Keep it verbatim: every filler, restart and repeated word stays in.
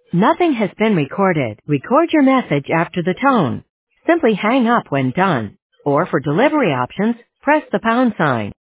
Nothing has been recorded. Record your message after the tone. Simply hang up when done. Or for delivery options, press the pound sign.